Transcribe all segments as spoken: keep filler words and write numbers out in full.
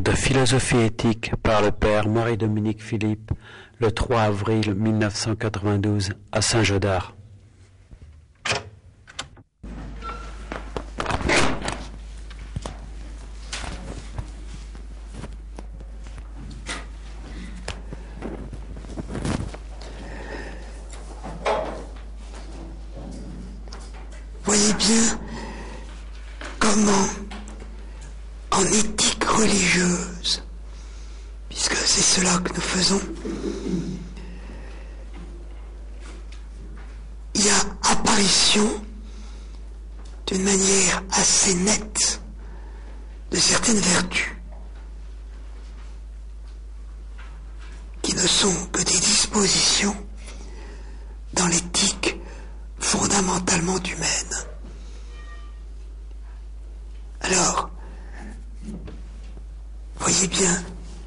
de philosophie éthique par le père Marie-Dominique Philippe, le trois avril mille neuf cent quatre-vingt-douze à Saint-Gaudard. Voyez bien comment, en éthique religieuse, puisque c'est cela que nous faisons, il y a apparition d'une manière assez nette de certaines vertus qui ne sont que des dispositions dans l'éthique fondamentalement humaine. Alors, voyez bien,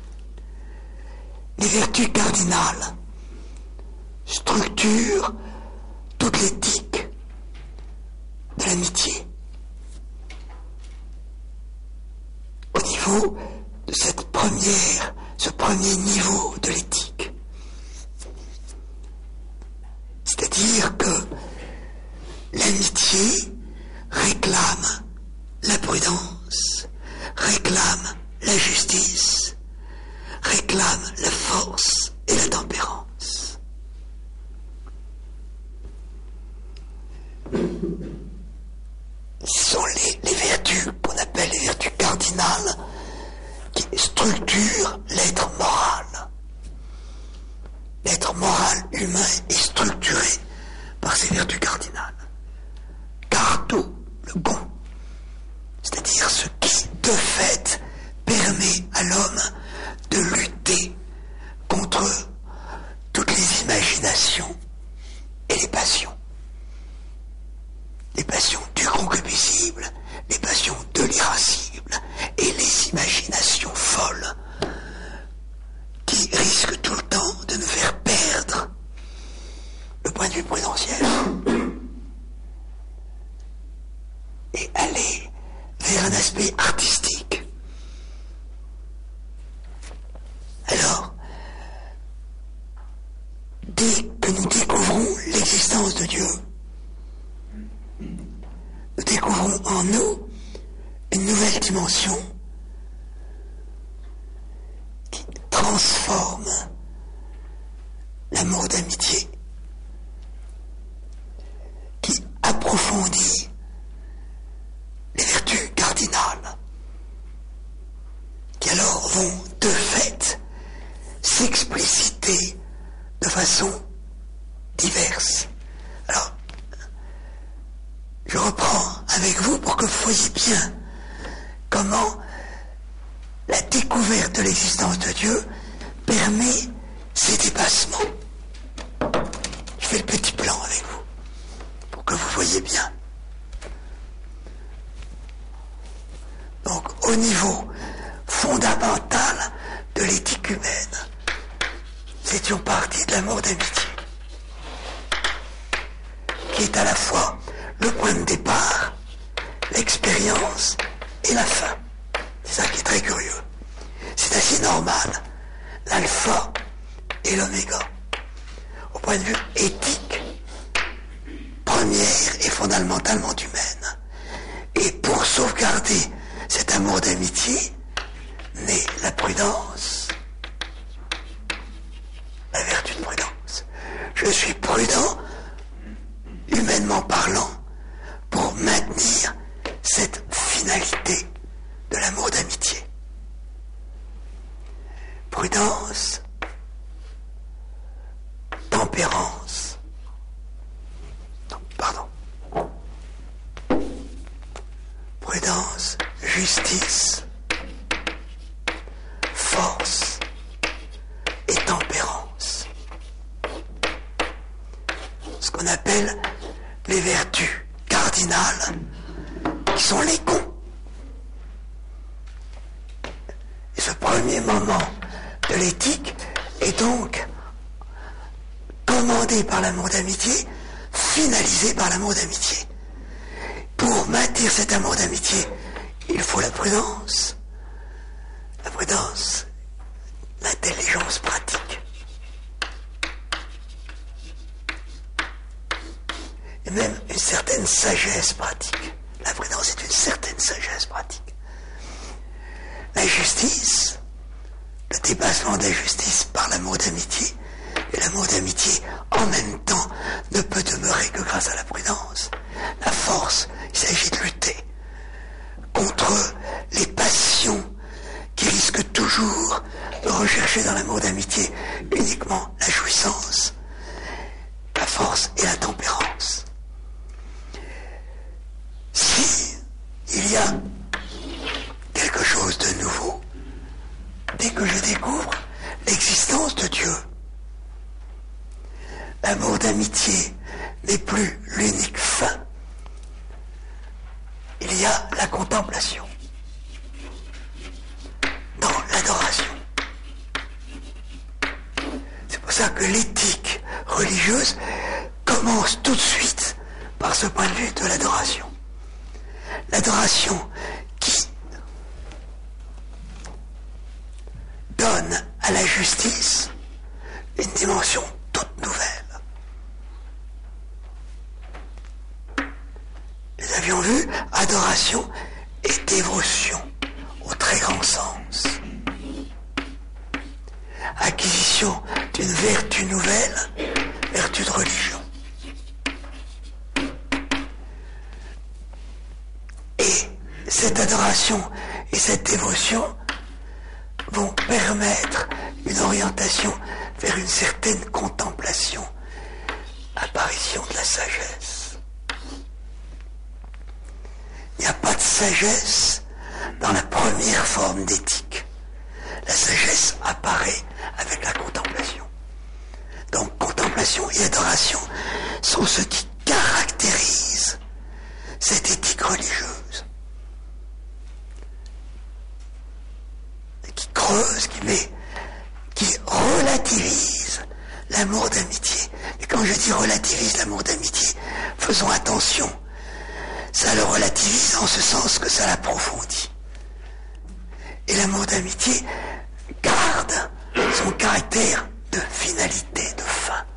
les vertus cardinales structurent toute l'éthique de l'amitié. Au niveau de cette première, ce premier niveau de l'éthique. C'est-à-dire que l'amitié réclame la prudence, réclame la justice, réclame la force et la tempérance. Ce sont les, les vertus qu'on appelle les vertus cardinales qui structurent l'être moral. L'être moral humain est structuré par ces vertus cardinales. Cardo, le bon, c'est-à-dire ce qui, de fait, permet à l'homme de lutter contre toutes les imaginations et les passions. Les passions du concupiscible, les passions de l'irascible et les imaginations folles qui risquent tout le temps de nous faire perdre le point de vue prudentiel et aller vers un aspect artistique. Alors, dès que nous découvrons l'existence de Dieu, nous découvrons en nous une nouvelle dimension qui transforme l'amour d'amitié, qui approfondit les vertus cardinales, qui alors vont de fait s'expliciter de façon diverse. Alors, je reprends avec vous pour que vous voyez bien comment la découverte de l'existence de Dieu permet ces dépassements. Je fais le petit plan avec vous pour que vous voyez bien. Donc, au niveau fondamental de l'éthique humaine, nous étions partis de l'amour d'amitié, qui est à la fois le point de départ, l'expérience et la fin. C'est ça qui est très curieux. C'est assez normal, l'alpha et l'oméga. Au point de vue éthique, première et fondamentalement humaine. Et pour sauvegarder cet amour d'amitié, naît la prudence, la vertu de prudence. Je suis prudent, humainement parlant, pour maintenir cette finalité de l'amour d'amitié. Prudence, tempérance, non, pardon, prudence, justice, force et tempérance. Ce qu'on appelle les vertus cardinales qui sont les cons. Et ce premier moment de l'éthique est donc commandé par l'amour d'amitié, finalisé par l'amour d'amitié. Pour maintenir cet amour d'amitié, il faut la prudence, La prudence, l'intelligence pratique. Et même une certaine sagesse pratique. La prudence est une certaine sagesse pratique. La justice, le dépassement de la justice par l'amour d'amitié, et l'amour d'amitié en même temps ne peut demeurer que grâce à la prudence. La force, il s'agit de lutter contre les passions qui risquent toujours de rechercher dans l'amour d'amitié uniquement la jouissance, la force et la tempérance. Si il y a quelque chose de nouveau, dès que je découvre l'existence de Dieu, l'amour d'amitié n'est plus l'unique fin. Il y a la contemplation dans l'adoration. C'est pour ça que l'éthique religieuse commence tout de suite par ce point de vue de l'adoration. L'adoration qui donne à la justice une dimension toute nouvelle. Nous avions vu adoration et dévotion au très grand sens. Acquisition d'une vertu nouvelle, vertu de religion. Et cette adoration et cette dévotion vont permettre une orientation vers une certaine contemplation, apparition de la sagesse. Il n'y a pas de sagesse dans la première forme d'éthique. La sagesse apparaît avec la contemplation. Donc contemplation et adoration sont ce qui caractérise cette éthique religieuse. Qui creuse, qui met, qui relativise l'amour d'amitié. Et quand je dis relativise l'amour d'amitié, faisons attention. Ça le relativise en ce sens que ça l'approfondit. Et l'amour d'amitié garde son caractère de finalité, de fin.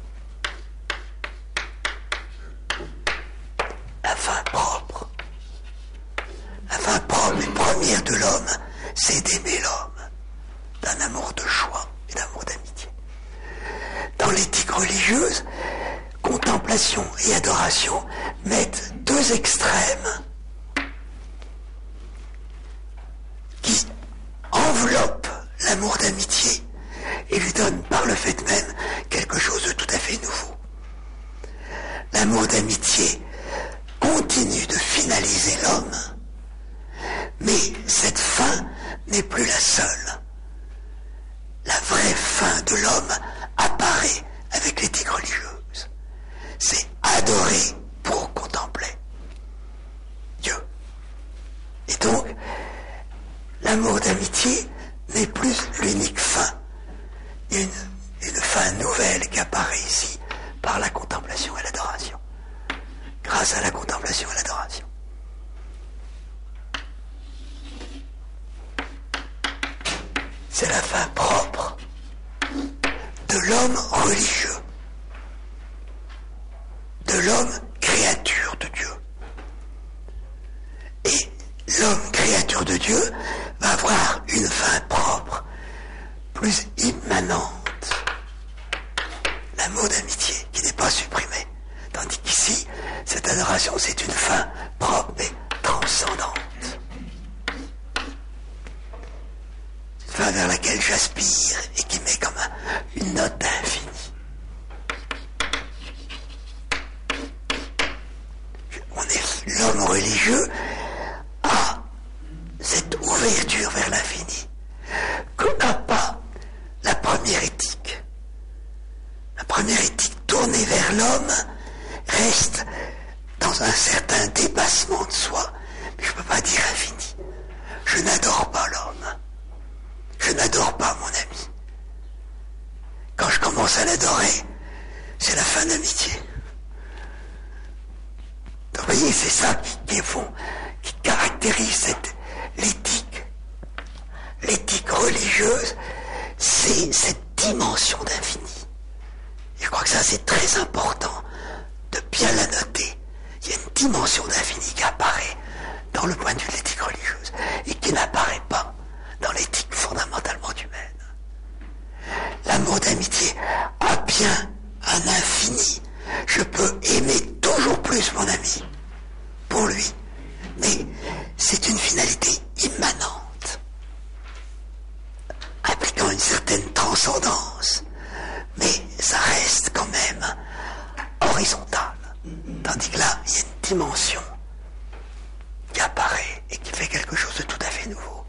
La fin propre. La fin propre et première de l'homme, c'est d'aimer l'homme, d'un amour de choix et d'amour d'amitié. Dans l'éthique religieuse, contemplation et adoration mettent deux extrêmes qui enveloppent l'amour d'amitié et lui donnent par le fait même quelque chose de tout à fait nouveau. L'amour d'amitié continue de finaliser l'homme, mais cette fin n'est plus la seule. La vraie fin de l'homme apparaît avec l'éthique religieuse. C'est adorer pour contempler Dieu. Et donc, l'amour d'amitié n'est plus l'unique fin. Une, une fin nouvelle qui apparaît ici par la contemplation et l'adoration. Grâce à la contemplation et l'adoration. C'est la fin propre de l'homme religieux, de l'homme créature de Dieu. Et l'homme créature de Dieu va avoir une fin propre, plus immanente, l'amour d'amitié qui n'est pas supprimé. Tandis qu'ici, cette adoration, c'est une fin propre mais transcendante. Une fin vers laquelle j'aspire et qui met comme un, une note infinie. On est, l'homme religieux a cette ouverture vers l'infini que n'a pas la première éthique. La première éthique tournée vers l'homme reste dans un certain dépassement de soi, mais je ne peux pas dire infini. Je n'adore pas l'homme. Je n'adore pas mon ami. Quand je commence à l'adorer, c'est la fin d'amitié. Donc vous voyez, c'est ça qui, qui est fond, qui caractérise cette, l'éthique, l'éthique religieuse, c'est cette dimension d'infini. Je crois que ça, c'est très important de bien la noter. Il y a une dimension d'infini qui apparaît dans le point de vue de l'éthique religieuse et qui n'apparaît pas dans l'éthique fondamentalement humaine. L'amour d'amitié a bien un infini. Je peux aimer toujours plus mon ami pour lui, mais c'est une finalité immanente, impliquant une certaine transcendance, mais ça reste quand même horizontal. Tandis que là, il y a une dimension qui apparaît et qui fait quelque chose de tout à fait nouveau.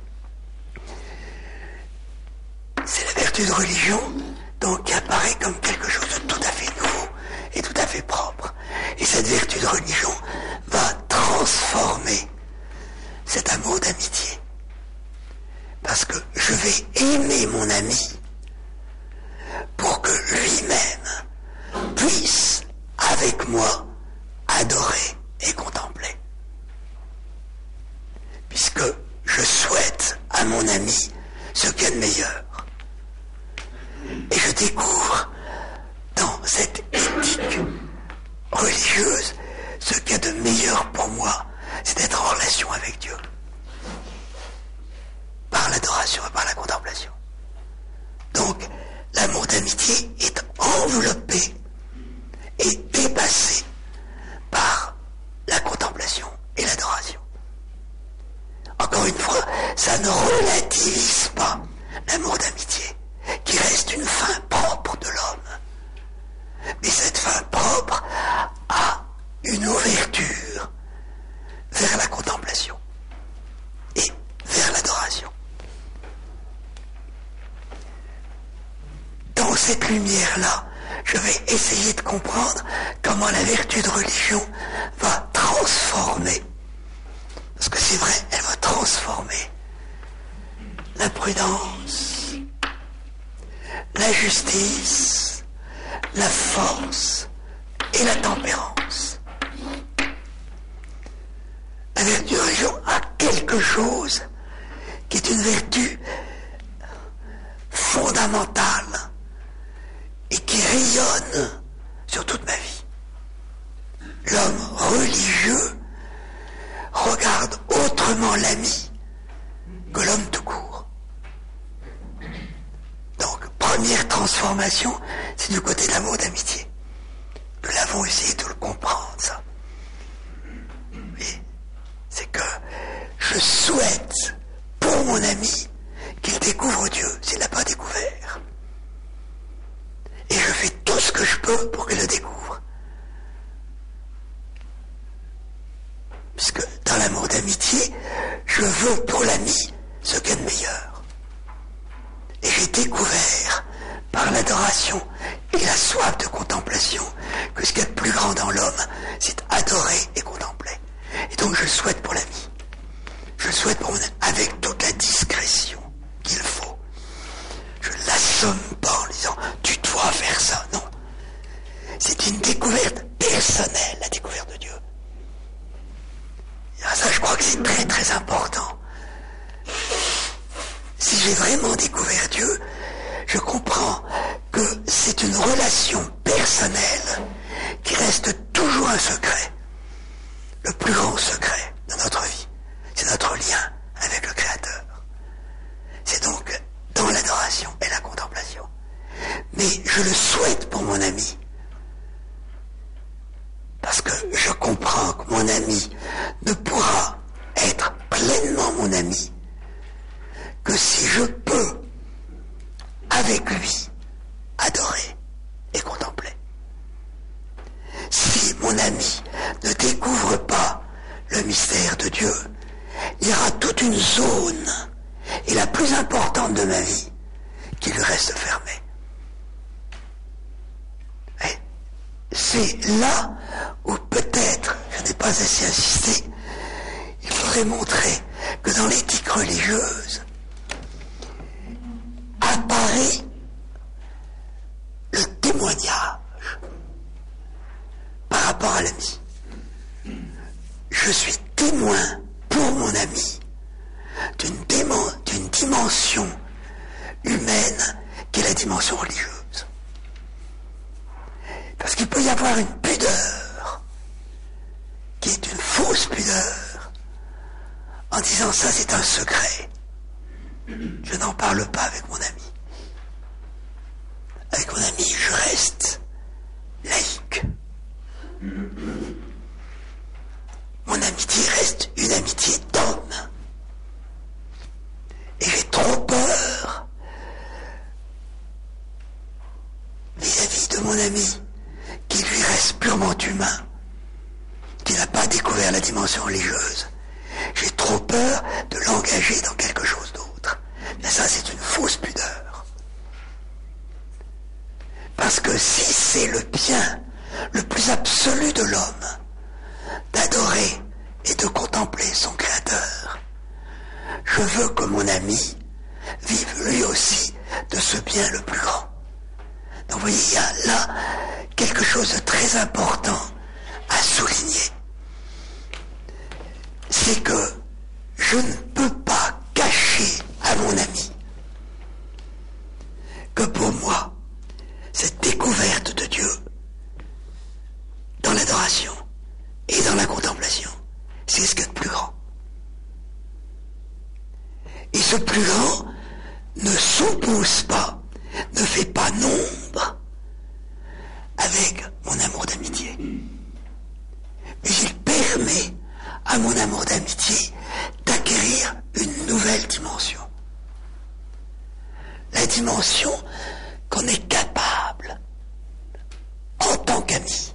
C'est la vertu de religion, donc, qui apparaît comme quelque chose de tout à fait nouveau et tout à fait propre. Et cette vertu de religion va transformer cet amour d'amitié. Parce que je vais aimer mon ami pour que lui-même puisse, avec moi, adorer et contempler. Puisque je souhaite à mon ami ce qu'il y a de meilleur. Et je découvre dans cette éthique religieuse ce qu'il y a de meilleur pour moi, c'est d'être en relation avec Dieu. Par l'adoration et par la contemplation. Donc, l'amour d'amitié est enveloppé et dépassé par la contemplation et l'adoration. Encore une fois, ça ne relativise pas l'amour d'amitié, qui reste une fin propre de l'homme. Mais cette fin propre a une ouverture vers la contemplation et vers l'adoration. Dans cette lumière-là, je vais essayer de comprendre comment la vertu de religion va transformer, parce que c'est vrai, elle va transformer la prudence, la justice, la force et la tempérance. La vertu de religion a quelque chose qui est une vertu fondamentale et qui rayonne sur toute ma vie. L'homme religieux regarde autrement l'ami que l'homme tout court. Donc, première transformation, c'est du côté de l'amour d'amitié. Nous l'avons essayé de le comprendre, ça. Oui, c'est que je souhaite pour mon ami qu'il découvre Dieu, s'il ne l'a pas découvert. Et je fais tout ce que je peux pour qu'il le découvre. Puisque dans l'amour d'amitié, je veux pour l'ami ce qu'il y a de meilleur. Et j'ai découvert, par l'adoration et la soif de contemplation, que ce qu'il y a de plus grand dans l'homme, c'est adorer et contempler. Et donc je le souhaite pour l'ami. Je le souhaite pour mon ami, avec toute la discrétion qu'il faut. Je ne l'assomme pas en disant « tu dois faire ça ». Non. C'est une découverte personnelle, la découverte de Dieu. Et ça, je crois que c'est très très important. Si j'ai vraiment découvert Dieu, je comprends que c'est une relation personnelle qui reste toujours un secret. Le plus grand secret de notre vie, c'est notre lien avec le Créateur. C'est donc dans l'adoration et la contemplation. Mais je le souhaite pour mon ami. Parce que je comprends que mon ami ne pourra être pleinement mon ami que si je peux, avec lui, adorer et contempler. Si mon ami ne découvre pas le mystère de Dieu, il y aura toute une zone, et la plus importante de ma vie, qui lui reste fermée. Et c'est là où peut-être, je n'ai pas assez insisté, il faudrait montrer que dans l'éthique religieuse apparaît le témoignage par rapport à l'ami. Je suis témoin pour mon ami d'une, démo, d'une dimension humaine qui est la dimension religieuse. Parce qu'il peut y avoir une pudeur qui est une fausse pudeur en disant ça c'est un secret. Je n'en parle pas avec mon ami. Avec mon ami, je reste laïque. Mon amitié reste une amitié d'homme. Et j'ai trop peur vis-à-vis de mon ami qui lui reste purement humain, qui n'a pas découvert la dimension religieuse. J'ai trop peur de l'engager dans quelque chose d'autre. Mais ça, c'est une fausse pudeur. Parce que si c'est le bien le plus absolu de l'homme, d'adorer et de contempler son Créateur, je veux que mon ami vive lui aussi de ce bien le plus grand. Donc vous voyez, il y a là quelque chose de très important à souligner. C'est que je ne peux pas cacher à mon ami que pour moi, cette découverte de Dieu dans l'adoration et dans la contemplation, c'est ce qu'il y a de plus grand. Et ce plus grand ne s'oppose pas, ne fait pas nombre avec mon amour d'amitié. Mais il permet à mon amour d'amitié d'acquérir une nouvelle dimension. La dimension qu'on est capable, en tant qu'ami,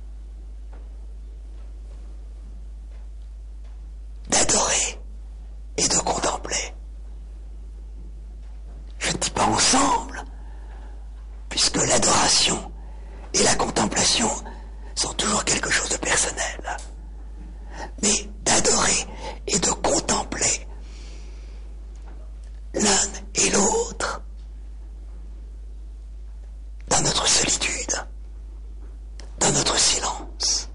d'adorer et de contempler. Je ne dis pas ensemble, puisque l'adoration et la contemplation sont toujours quelque chose de personnel. Mais d'adorer et de contempler l'un et l'autre dans notre solitude, dans notre silence.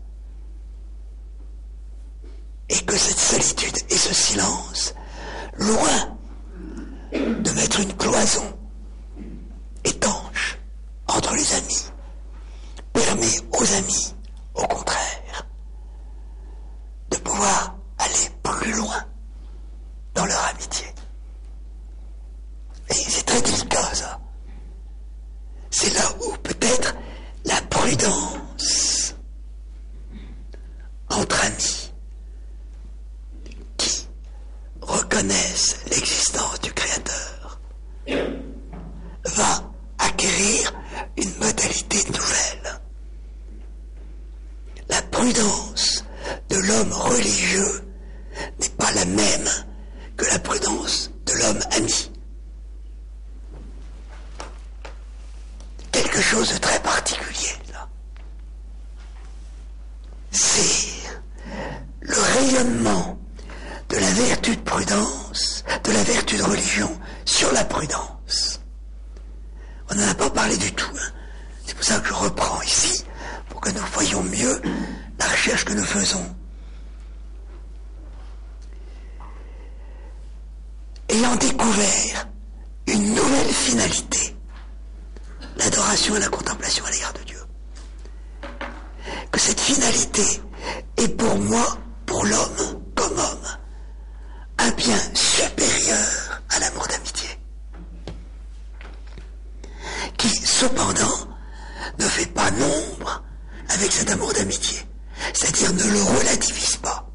Et que cette solitude et ce silence, loin de mettre une cloison étanche entre les amis, permet aux amis, au contraire, de pouvoir aller plus loin dans leur amitié. Et c'est très délicat, ça. C'est là où peut-être la prudence entre amis qui reconnaissent l'existence du Créateur va acquérir une modalité nouvelle. La prudence de l'homme religieux n'est pas la même que la prudence de l'homme ami. Quelque chose de très particulier, là. C'est le rayonnement de la vertu de prudence, de la vertu de religion sur la prudence. On n'en a pas parlé du tout. Hein. C'est pour ça que je reprends ici, pour que nous voyions mieux la recherche que nous faisons. Ayant découvert une nouvelle finalité, l'adoration et la contemplation à l'égard de Dieu, que cette finalité est pour moi, pour l'homme comme homme, un bien supérieur à l'amour d'amitié, qui cependant ne fait pas nombre avec cet amour d'amitié, c'est-à-dire ne le relativise pas.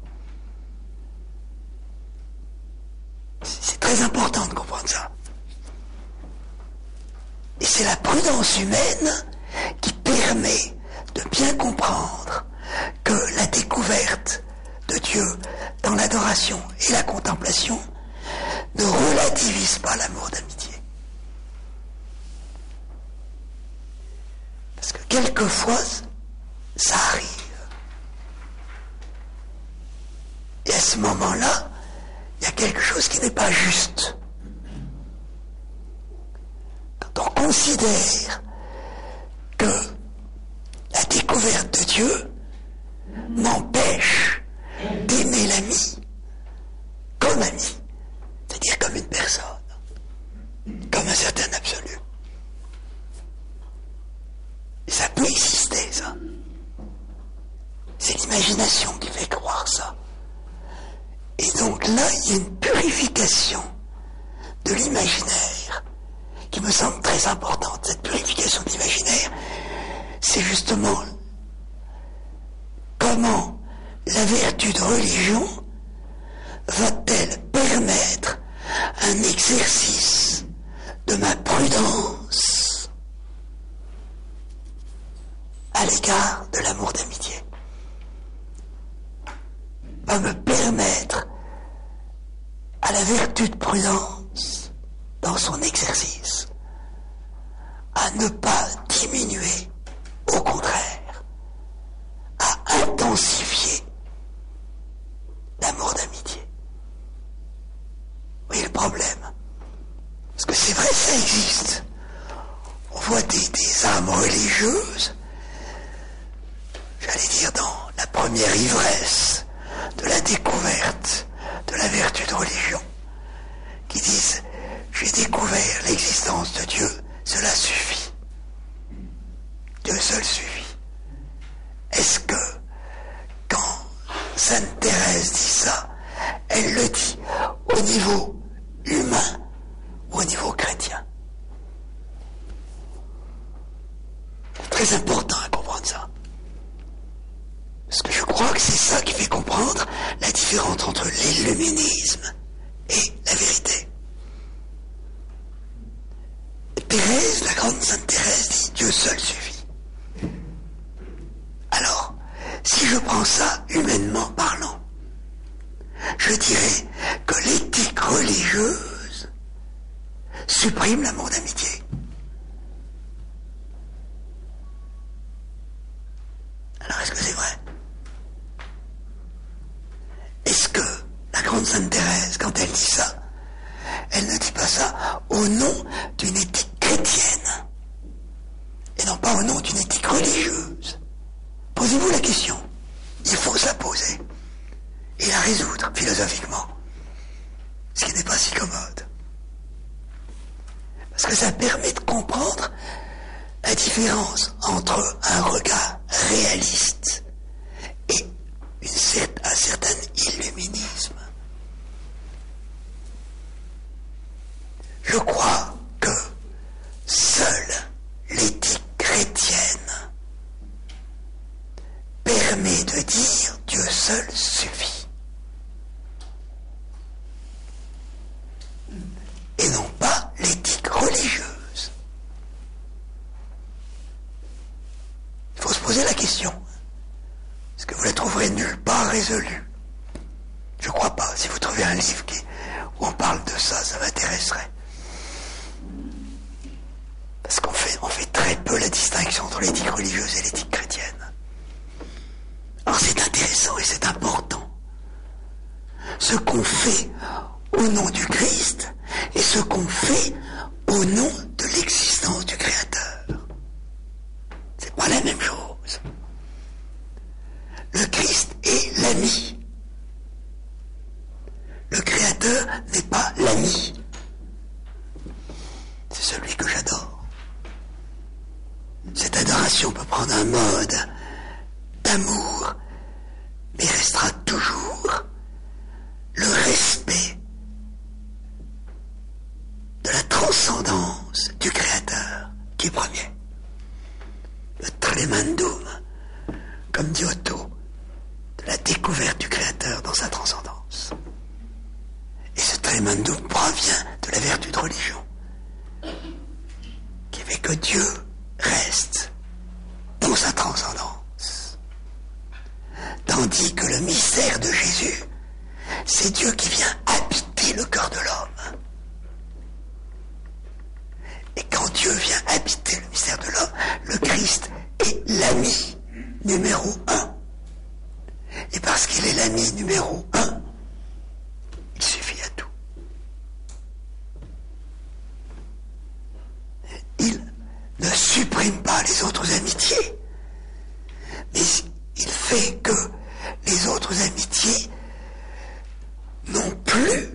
C'est très important de comprendre ça. Et c'est la prudence humaine qui permet de bien comprendre que la découverte de Dieu dans l'adoration et la contemplation ne relativise pas l'amour d'amitié. Parce que quelquefois, ça arrive. Et à ce moment-là, il y a quelque chose qui n'est pas juste. Quand on considère que la découverte de Dieu m'empêche d'aimer l'ami comme ami, c'est-à-dire comme une personne. l'imagination qui fait croire ça. Et donc là, il y a une purification de l'imaginaire qui me semble très importante. Cette purification de l'imaginaire, c'est justement comment la vertu de religion va-t-elle permettre un exercice de ma prudence à l'égard de l'amour d'amitié, va me permettre à la vertu de prudence dans son exercice à ne pas diminuer, au contraire, à intensifier l'amour d'amitié. Vous voyez le problème? Parce que c'est vrai, ça existe. On voit des, des âmes religieuses, j'allais dire dans la première ivresse de la découverte de la vertu de religion, qui disent « J'ai découvert l'existence de Dieu, cela suffit. Dieu seul suffit. » Est-ce que, quand Sainte Thérèse dit ça, elle le dit au niveau humain ou au niveau chrétien? C'est très important à comprendre ça. Parce que je crois que c'est ça qui fait comprendre la différence entre l'illuminisme et la vérité. Thérèse, la grande Sainte Thérèse, dit Dieu seul suffit. Alors, si je prends ça humainement parlant, je dirais que l'éthique religieuse supprime l'amour d'amitié. Alors, est-ce que c'est vrai? Est-ce que la grande Sainte Thérèse, quand elle dit ça, elle ne dit pas ça au nom d'une éthique chrétienne et non pas au nom d'une éthique religieuse? Posez-vous la question. Il faut se la poser et la résoudre philosophiquement, ce qui n'est pas si commode. Parce que ça permet de comprendre la différence entre un regard réaliste et une cer- un certain illuminisme. Je crois que seule l'éthique chrétienne permet de dire Dieu seul suffit. Et non pas l'éthique religieuse. Il faut se poser la question. Est-ce que vous la trouverez nulle part résolue? Je crois pas. Si vous trouvez un livre qui, où on parle de ça, ça m'intéresserait. Parce qu'on fait, on fait très peu la distinction entre l'éthique religieuse et l'éthique chrétienne. Alors c'est intéressant et c'est important. Ce qu'on fait au nom du Christ et ce qu'on fait au nom de l'existence du Créateur. C'est pas la même chose. Le Christ est l'ami. Le Créateur n'est pas l'ami. C'est celui que j'adore. Cette adoration peut prendre un mode d'amour, mais restera toujours le respect de la transcendance du Créateur qui est premier. Le tremendum, comme dit Otto, de la découverte du Créateur dans sa transcendance. Et ce tremendum provient de la vertu de religion, qui fait que Dieu reste dans sa transcendance. Tandis que le mystère de Jésus, c'est Dieu qui vient habiter le cœur de l'homme. Et quand Dieu vient habiter le mystère de l'homme, le Christ est l'ami numéro un. Et parce qu'il est l'ami numéro un, il suffit à tout. Il ne supprime pas les autres amitiés, mais il fait que les autres amitiés n'ont plus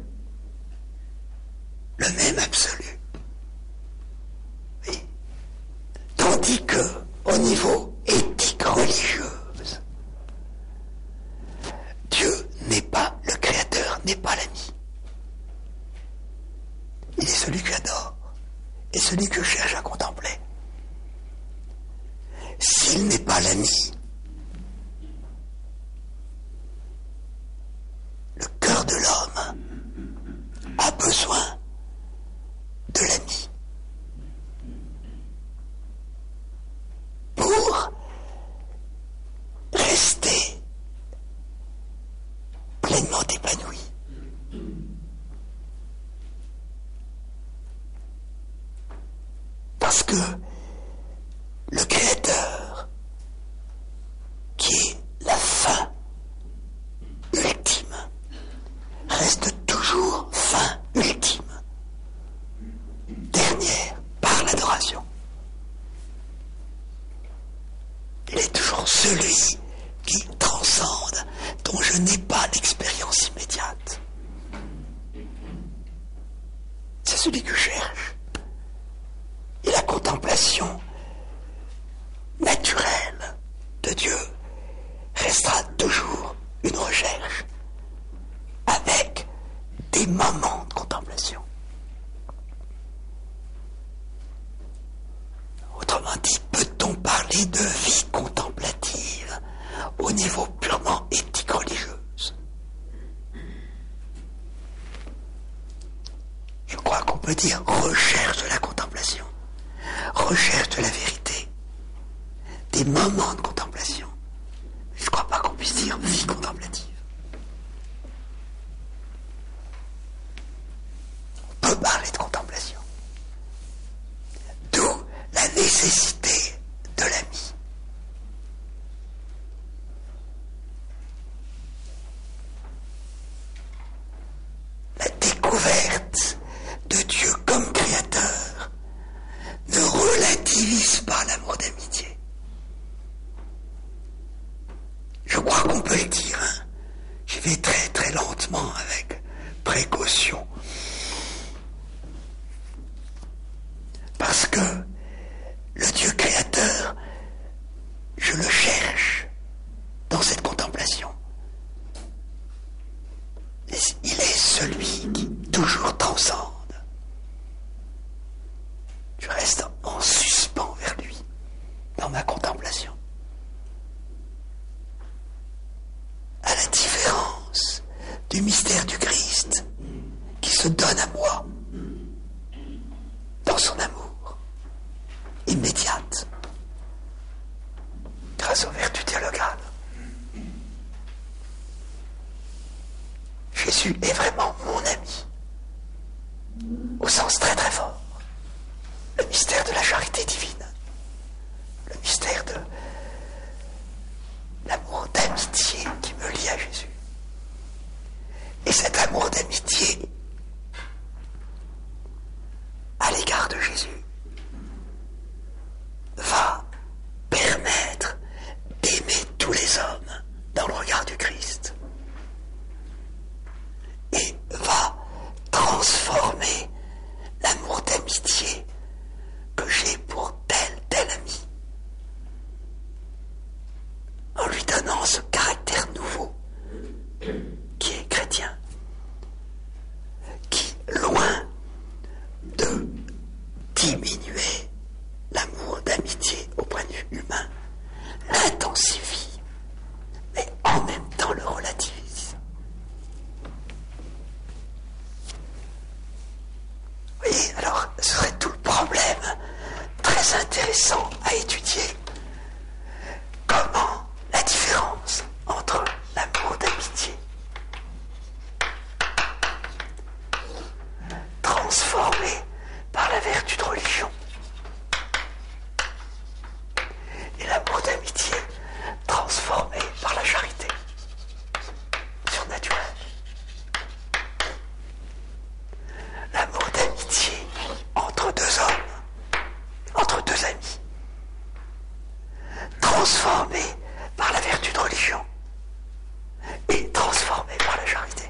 le même absolu. Oui. Tandis que, au niveau éthique religieuse, pleinement épanoui. Parce que le Créateur, qui est la fin ultime, reste toujours fin ultime, dernière par l'adoration. Il est toujours celui qui transcende, dont je n'ai pas l'expérience immédiate. C'est celui que je cherche. Et la contemplation naturelle de Dieu restera toujours une recherche, avec des moments de contemplation. Autrement dit, peut-on parler de vie contemplative au niveau purement éthique-religieuse? Je crois qu'on peut dire recherche de la contemplation, recherche de la vérité, des moments de contemplation. Je ne crois pas qu'on puisse dire vie contemplative. On peut parler de contemplation. D'où la nécessité de l'ami. La découverte de Dieu comme créateur ne relativise pas l'amour d'amitié. Je crois qu'on peut le dire, hein. J'y vais très très lentement, avec précaution. Parce que le Dieu créateur, je le cherche dans cette contemplation. Il est celui qui toujours transcende. Je reste en suspens vers lui dans ma contemplation. À la différence du mystère du Christ qui se donne à moi dans son amour immédiate grâce aux vertus dialogales. Jésus est vraiment mon ami au sens très très fort. Le mystère de la charité divine, le mystère de l'amour d'amitié qui me lie à Jésus. Et cet amour d'amitié à l'égard de Jésus va permettre d'aimer tous les hommes dans le regard du Christ et va transformer l'amour d'amitié que j'ai pour tel, tel ami en lui donnant ce caractère nouveau qui est chrétien, qui, loin de diminuer l'amour d'amitié au point de vue humain, l'intensifie, mais en même temps le relativise. Vous voyez, alors ce serait tout le problème très intéressant à étudier. Comment la différence entre l'amour d'amitié transformé par la vertu de religion et l'amour d'amitié transformé par la charité surnaturelle. L'amour d'amitié entre deux hommes, entre deux amis, transformé par la vertu de religion et transformé par la charité.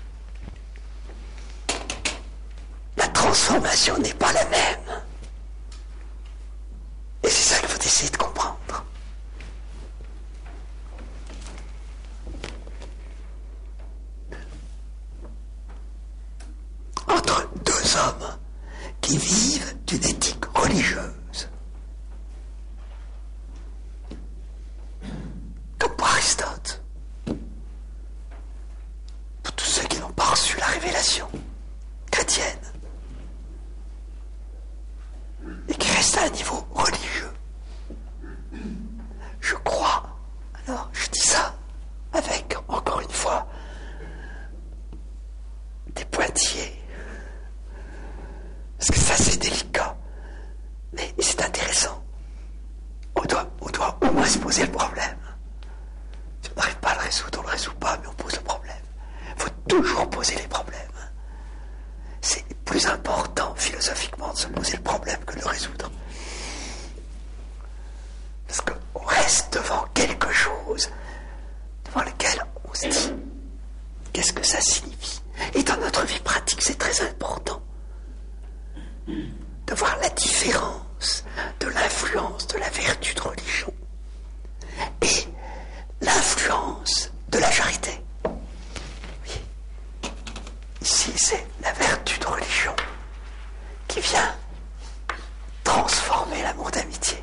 La transformation n'est pas la même. Et c'est ça qu'il faut essayer de comprendre. Entre deux hommes qui vivent d'une éthique religieuse, comme pour Aristote, pour tous ceux qui n'ont pas reçu la révélation chrétienne et qui restent à un niveau religieux. Je crois, alors je dis ça avec, encore une fois, toujours poser les problèmes. C'est plus important philosophiquement de se poser le problème que de le résoudre. Parce qu'on reste devant quelque chose devant lequel on se dit qu'est-ce que ça signifie. Et dans notre vie pratique, c'est très important de voir la différence de l'influence de la vertu de religion et l'influence de la charité. Oui. Ici, c'est la vertu de religion qui vient transformer l'amour d'amitié.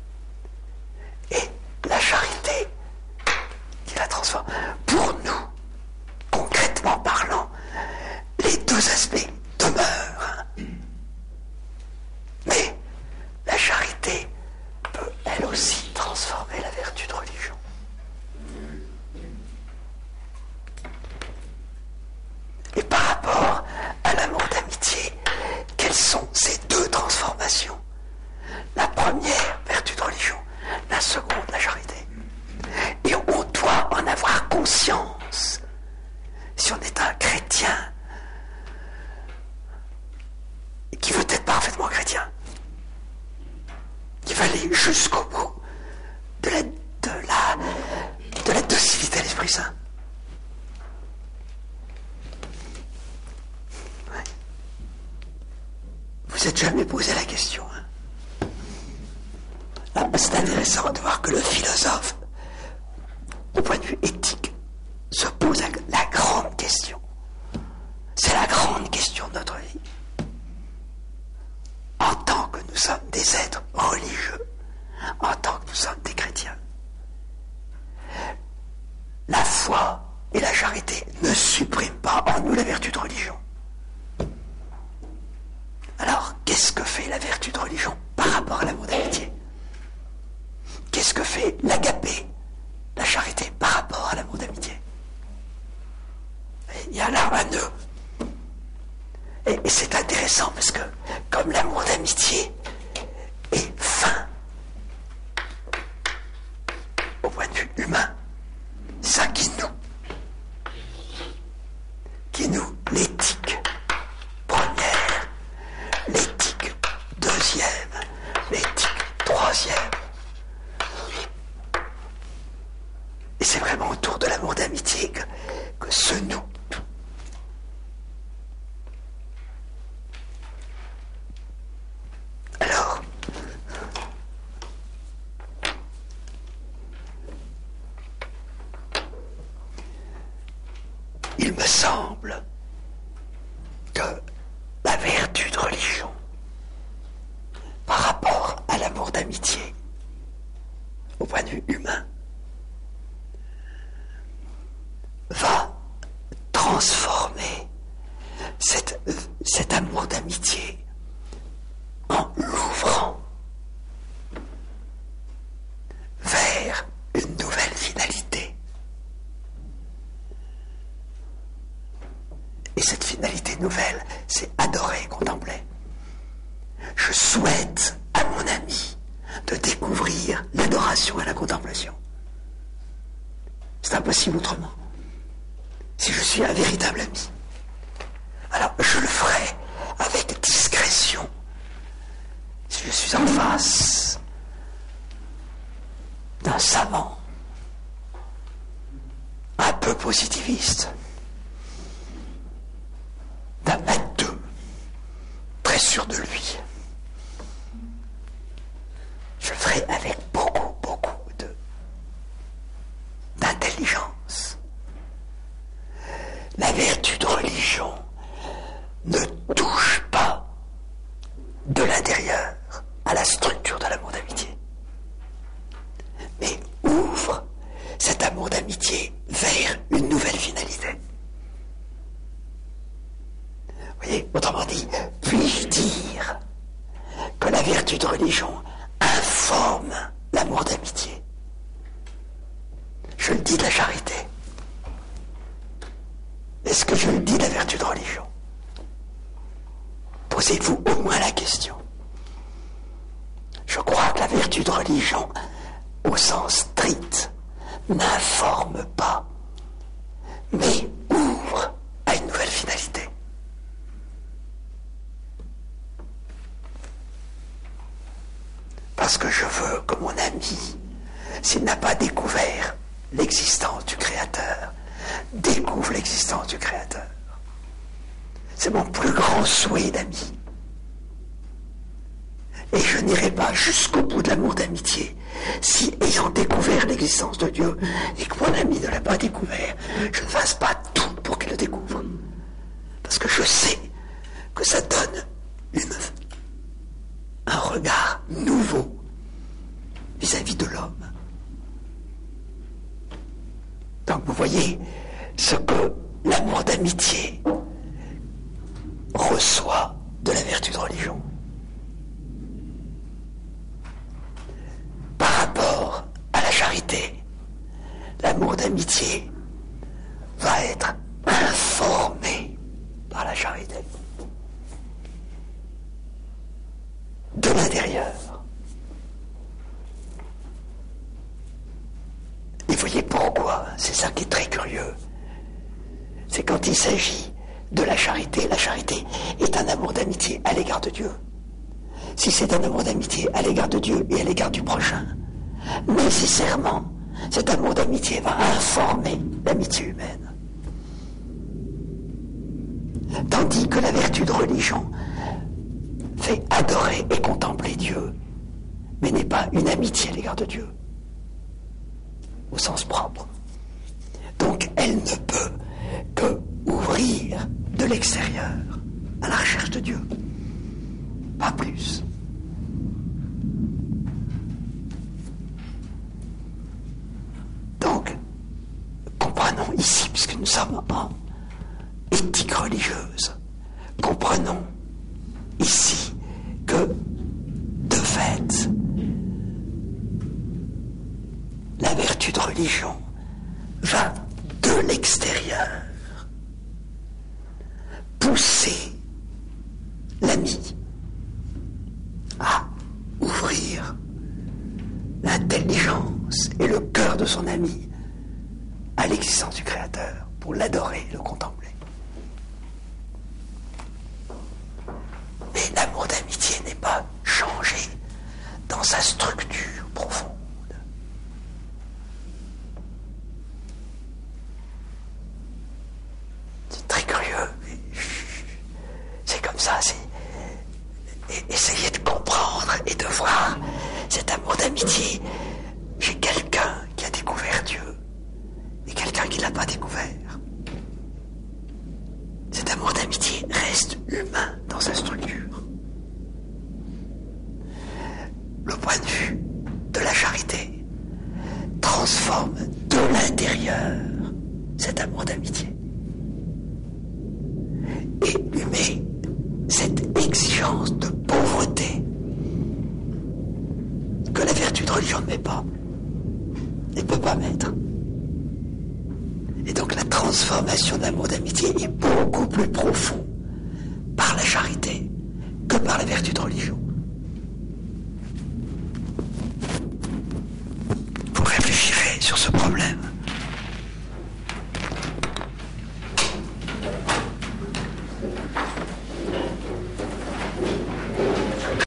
Et la charité qui la transforme. Pour nous, concrètement parlant, les deux aspects demeurent. Mais la charité peut elle aussi transformer la vertu de religion. Et par rapport à l'amour d'amitié, quelles sont ces deux transformations? La première, vertu de religion, la seconde, la charité. Et on doit en avoir conscience. Si on est un chrétien qui veut être parfaitement chrétien, qui va aller jusqu'au bout de la, de la, de la docilité à l'Esprit Saint. Ouais. Vous n'êtes jamais posé la question, hein? C'est intéressant de voir que le philosophe, au point de vue éthique, se pose la grande question. C'est la grande question de notre vie. En tant que nous sommes des êtres religieux, en tant que nous sommes des chrétiens, la foi et la charité ne suppriment pas en nous la vertu de religion. Alors, qu'est-ce que fait la vertu de religion par rapport à l'amour d'amitié? Qu'est-ce que fait l'agapé, la charité, par rapport à l'amour d'amitié? Il y a là un nœud. Et, et c'est intéressant parce que, comme l'amour d'amitié est fin, au point de vue humain, ça qui nous, qui nous, l'éthique première, l'éthique deuxième, l'éthique troisième. Et c'est vraiment autour de l'amour d'amitié que, que ce nous. Alors, il me semble que la vertu de religion, par rapport à l'amour d'amitié, au point de vue humain, va transformer cette, cet amour d'amitié en l'ouvrant vers une nouvelle finalité. Et cette finalité nouvelle, c'est adorer et contempler. Je souhaite à mon ami de découvrir l'adoration et la contemplation. C'est impossible autrement. Si je suis un véritable ami, alors je le ferai avec discrétion. Si je suis en face d'un savant un peu positiviste, d'un matheux très sûr de lui, je le ferai avec beaucoup, beaucoup de d'intelligence. La vertu de religion ne touche pas de l'intérieur à la structure de l'amour d'amitié, mais ouvre cet amour d'amitié vers une nouvelle finalité. Vous voyez, autrement dit, puis-je dire que la vertu de religion informe l'amour d'amitié? Je le dis de la charité. Est-ce que je le dis de la vertu de religion? Posez-vous au moins la question. Je crois que la vertu de religion, au sens strict, n'informe pas, mais ouvre l'existence du Créateur, découvre l'existence du Créateur. C'est mon plus grand souhait d'ami. Et je n'irai pas jusqu'au bout de l'amour d'amitié si, ayant découvert l'existence de Dieu et que mon ami ne l'a pas découvert, je ne fasse pas tout pour qu'il le découvre. Parce que je sais que ça donne une, un regard nouveau vis-à-vis de l'homme. Donc vous voyez ce que l'amour d'amitié reçoit de la vertu de religion. Par rapport à la charité, l'amour d'amitié va être informé par la charité. De l'intérieur. Et voyez pourquoi, c'est ça qui est très curieux. C'est quand il s'agit de la charité, la charité est un amour d'amitié à l'égard de Dieu. Si c'est un amour d'amitié à l'égard de Dieu et à l'égard du prochain, nécessairement, cet amour d'amitié va informer l'amitié humaine. Tandis que la vertu de religion fait adorer et contempler Dieu, mais n'est pas une amitié à l'égard de Dieu, au sens propre. Donc elle ne peut que ouvrir de l'extérieur à la recherche de Dieu, pas plus. Donc, comprenons ici, puisque nous sommes en éthique religieuse, comprenons ici que, de fait, la vertu de religion va de l'extérieur pousser l'ami à ouvrir l'intelligence et le cœur de son ami à l'existence du Créateur pour l'adorer et le contempler. Mais l'amour d'amitié n'est pas changé dans sa structure profonde. C'est très curieux, mais c'est comme ça, c'est essayer de comprendre et de voir cet amour d'amitié chez quelqu'un qui a découvert Dieu et quelqu'un qui ne l'a pas découvert. Cet amour d'amitié reste humain dans sa structure. Le point de vue de la charité transforme de l'intérieur cet amour d'amitié et lui met cette exigence de pauvreté que la vertu de religion ne met pas, ne peut pas mettre. Et donc la transformation d'amour d'amitié est beaucoup plus profonde par la charité que par la vertu de religion. Vous réfléchirez sur ce problème.